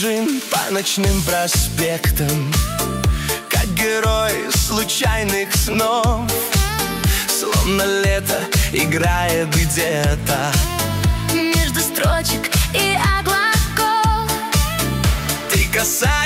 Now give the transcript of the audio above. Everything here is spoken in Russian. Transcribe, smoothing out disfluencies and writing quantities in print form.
бежим по ночным проспектам, как герои случайных снов. Словно лето играет где-то между строчек и облаков. Ты касаешься